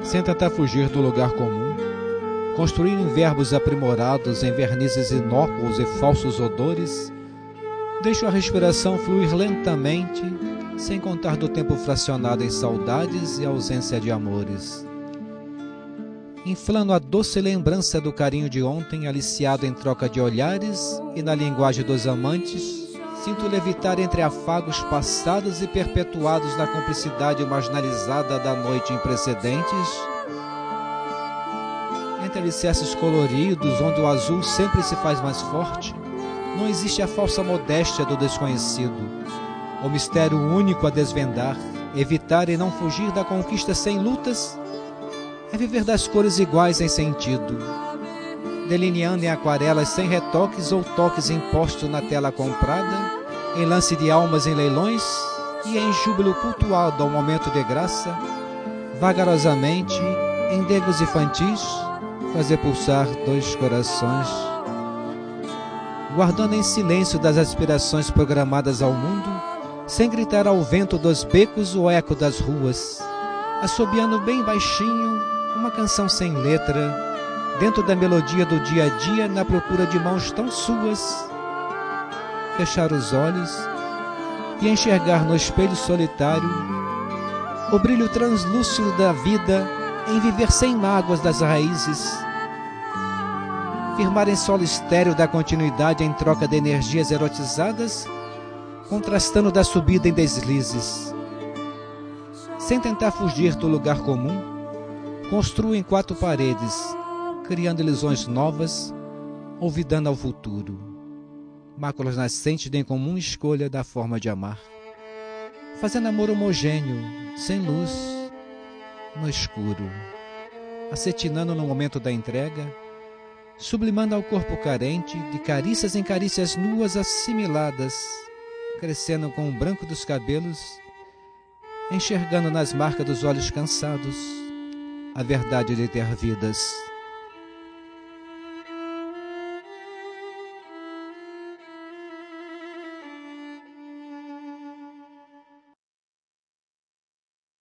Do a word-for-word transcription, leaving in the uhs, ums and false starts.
sem tentar fugir do lugar comum, construir em verbos aprimorados, em vernizes inócuos e falsos odores, deixo a respiração fluir lentamente, sem contar do tempo fracionado em saudades e ausência de amores. Inflando a doce lembrança do carinho de ontem, aliciado em troca de olhares e na linguagem dos amantes, sinto levitar entre afagos passados e perpetuados na cumplicidade marginalizada da noite em precedentes, entre alicerces coloridos, onde o azul sempre se faz mais forte, não existe a falsa modéstia do desconhecido, o mistério único a desvendar, evitar e não fugir da conquista sem lutas, é viver das cores iguais em sentido, delineando em aquarelas sem retoques ou toques impostos na tela comprada, em lance de almas em leilões e em júbilo cultuado ao momento de graça, vagarosamente, em degos infantis, fazer pulsar dois corações, guardando em silêncio das aspirações programadas ao mundo, sem gritar ao vento dos becos o eco das ruas, assobiando bem baixinho uma canção sem letra, dentro da melodia do dia a dia, na procura de mãos tão suas, fechar os olhos e enxergar no espelho solitário o brilho translúcido da vida, em viver sem mágoas das raízes, firmar em solo estéril da continuidade em troca de energias erotizadas, contrastando da subida em deslizes. Sem tentar fugir do lugar comum, construo em quatro paredes, criando ilusões novas, olvidando ao futuro. Máculas nascentes de incomum escolha da forma de amar, fazendo amor homogêneo, sem luz, no escuro, acetinando no momento da entrega, sublimando ao corpo carente, de carícias em carícias nuas assimiladas, crescendo com o branco dos cabelos, enxergando nas marcas dos olhos cansados a verdade de ter vidas.